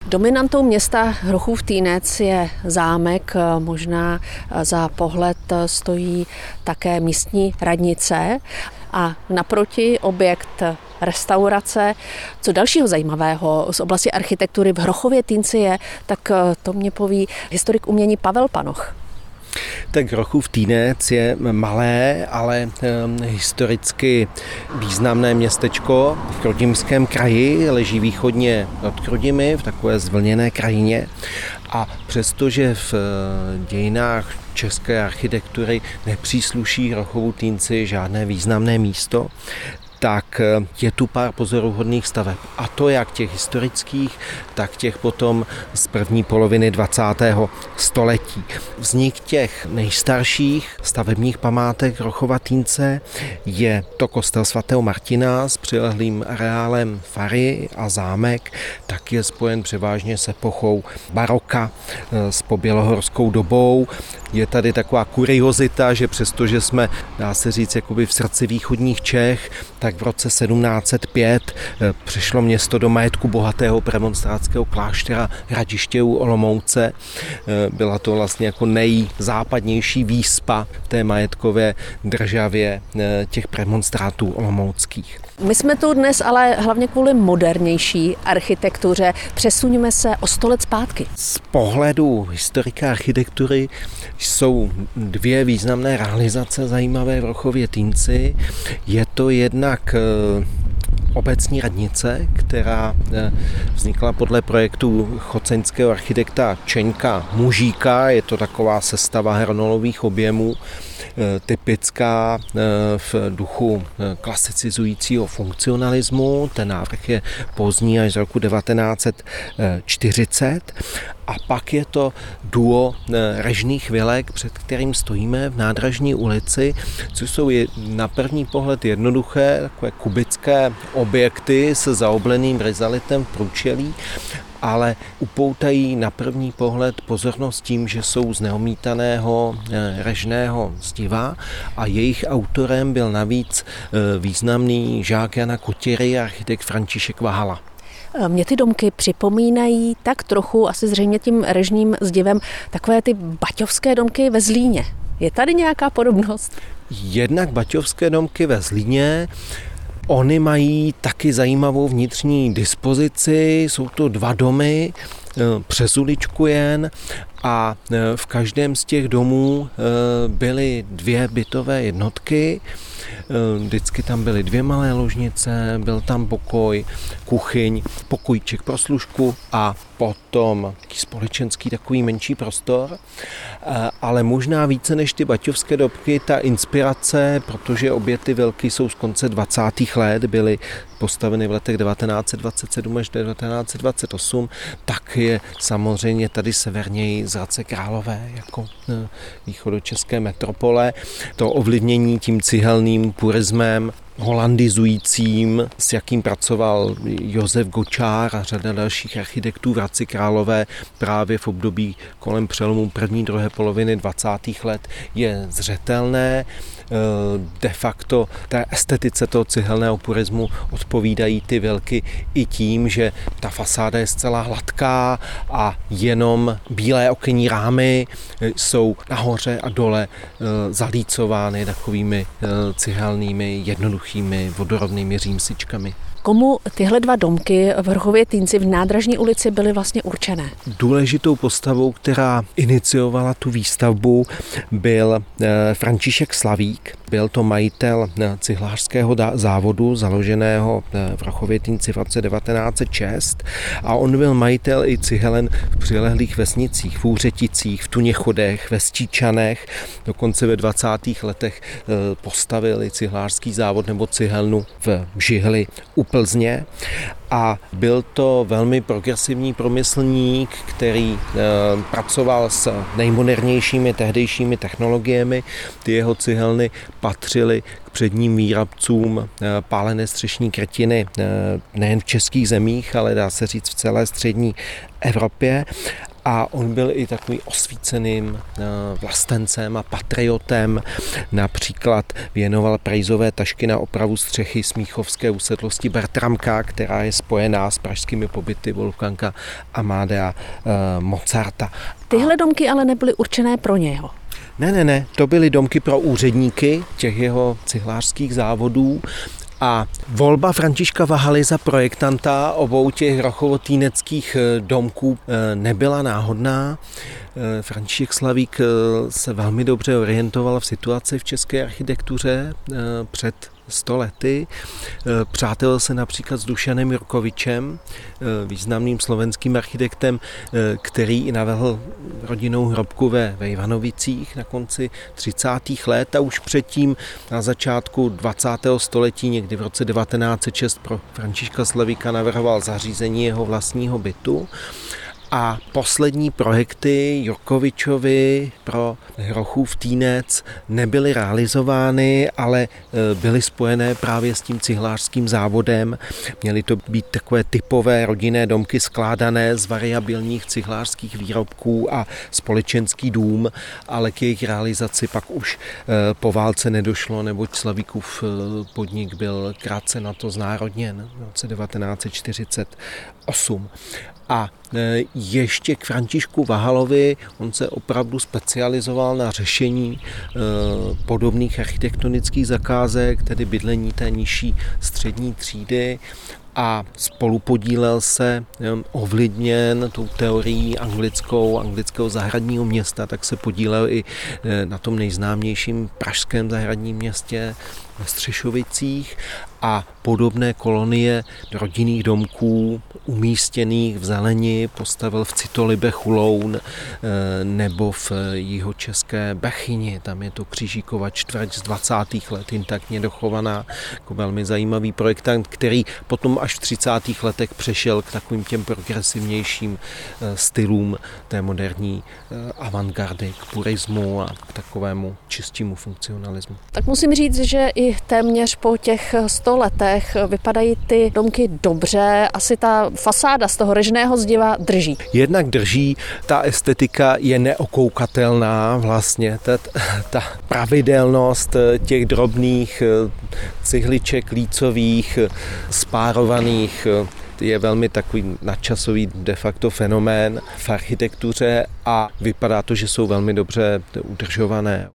Dominantou města Hrochův Týnec je zámek, možná za pohled stojí také místní radnice a naproti objekt restaurace. Co dalšího zajímavého z oblasti architektury v Hrochově Týnci je, tak to mě poví historik umění Pavel Panoch. Tak Hrochův Týnec je malé, ale historicky významné městečko v Chrudimském kraji, leží východně od Chrudimi v takové zvlněné krajině. A přestože v dějinách české architektury nepřísluší Hrochovu Týnci žádné významné místo, tak je tu pár pozoruhodných staveb. A to jak těch historických, tak těch potom z první poloviny 20. století. Vznik těch nejstarších stavebních památek Hrochova Týnce je to kostel svatého Martina s přilehlým areálem fary a zámek, tak je spojen převážně s epochou baroka, s pobělohorskou dobou. Je tady taková kuriozita, že přestože jsme, dá se říct, jakoby v srdci východních Čech, tak v roce 1705 přišlo město do majetku bohatého premonstrátského kláštera Hradiště u Olomouce. Byla to vlastně jako nejzápadnější výspa v té majetkové državě těch premonstrátů olomouckých. My jsme tu dnes ale hlavně kvůli modernější architektuře. Přesuňme se o 100 let zpátky. Z pohledu historika architektury jsou dvě významné realizace zajímavé v Hrochově Týnci. Je to jednak obecní radnice, která vznikla podle projektu choceňského architekta Čeňka Mužíka. Je to taková sestava hranolových objemů, typická v duchu klasicizujícího funkcionalismu. Ten návrh je pozdní až z roku 1940. A pak je to duo režných vilek, před kterým stojíme v Nádražní ulici, což jsou na první pohled jednoduché, takové kubické objekty se zaobleným rizalitem v průčelí, ale upoutají na první pohled pozornost tím, že jsou z neomítaného režného zdiva a jejich autorem byl navíc významný žák Jana Kutěry a architekt František Vahala. Mě ty domky připomínají tak trochu, asi zřejmě tím režním zdivem, takové ty baťovské domky ve Zlíně. Je tady nějaká podobnost? Jednak baťovské domky ve Zlíně, ony mají taky zajímavou vnitřní dispozici, jsou to dva domy přes uličku jen a v každém z těch domů byly dvě bytové jednotky. Vždycky tam byly dvě malé ložnice, byl tam pokoj, kuchyň, pokojíček pro služku a potom společenský takový menší prostor. Ale možná více než ty baťovské domky, ta inspirace, protože obě ty vilky jsou z konce 20. let, byly postaveny v letech 1927 až 1928, tak je samozřejmě tady severněji z Hradce Králové jako východočeské metropole. To ovlivnění tím cihelným purismem holandizujícím, s jakým pracoval Josef Gočár a řada dalších architektů v Hradci Králové právě v období kolem přelomu první, druhé poloviny 20. let, je zřetelné. De facto té estetice toho cihelného purismu odpovídají ty vilky i tím, že ta fasáda je zcela hladká a jenom bílé okenní rámy jsou nahoře a dole zalícovány takovými cihelnými, jednoduchými vodorovnými římsičkami. Komu tyhle dva domky v Hrochově Týnci v Nádražní ulici byly vlastně určené? Důležitou postavou, která iniciovala tu výstavbu, byl František Slavík. Byl to majitel cihlářského závodu, založeného v Hrochově Týnci v roce 1906 a on byl majitel i cihelen v přilehlých vesnicích, v Úřeticích, v Tuněchodech, ve Stíčanech. Dokonce ve 20. letech postavil i cihlářský závod nebo cihelnu v Žihli u Plzně a byl to velmi progresivní průmyslník, který pracoval s nejmodernějšími tehdejšími technologiemi. Ty jeho cihelny patřily k předním výrobcům pálené střešní krytiny nejen v českých zemích, ale dá se říct v celé střední Evropě. a on byl i takový osvíceným vlastencem a patriotem. Například věnoval prajzové tašky na opravu střechy smíchovské usedlosti Bertramka, která je spojená s pražskými pobyty Wolfganga Amadea Mozarta. Tyhle domky ale nebyly určené pro něho. Ne, to byly domky pro úředníky těch jeho cihlářských závodů. A volba Františka Vahaly za projektanta obou těch rochovo-týneckých domků nebyla náhodná. František Slavík se velmi dobře orientoval v situaci v české architektuře před 100 lety. Přátelil se například s Dušanem Jurkovičem, významným slovenským architektem, který i navrhl rodinnou hrobku ve Ivanovicích na konci 30. let a už předtím na začátku 20. století, někdy v roce 1906 pro Františka Slavíka navrhoval zařízení jeho vlastního bytu. A poslední projekty Jurkovičovi pro Hrochův Týnec nebyly realizovány, ale byly spojené právě s tím cihlářským závodem. Měly to být takové typové rodinné domky skládané z variabilních cihlářských výrobků a společenský dům, ale k jejich realizaci pak už po válce nedošlo, neboť Slavíkův podnik byl krátce na to znárodněn v roce 1948. A ještě k Františku Vahalovi, on se opravdu specializoval na řešení podobných architektonických zakázek, tedy bydlení té nižší střední třídy, spolupodílel se ovlivněn tou teorií anglického zahradního města, tak se podílel i na tom nejznámějším pražském zahradním městě ve Střešovicích a podobné kolonie rodinných domků umístěných v zeleni postavil v Citolibe Chuloun nebo v jihočeské Bechyni. Tam je to Křížíkova čtvrť z 20. let intaktně dochovaná, jako velmi zajímavý projektant, který potom až v 30. letech přešel k takovým těm progresivnějším stylům té moderní avantgardy, k purismu a k takovému čistému funkcionalismu. Tak musím říct, že i téměř po těch 100 letech vypadají ty domky dobře. Asi ta fasáda z toho režného zdiva drží. Jednak drží, ta estetika je neokoukatelná vlastně, ta pravidelnost těch drobných cihliček lícových, spárovaných, je velmi takový nadčasový de facto fenomén v architektuře a vypadá to, že jsou velmi dobře udržované.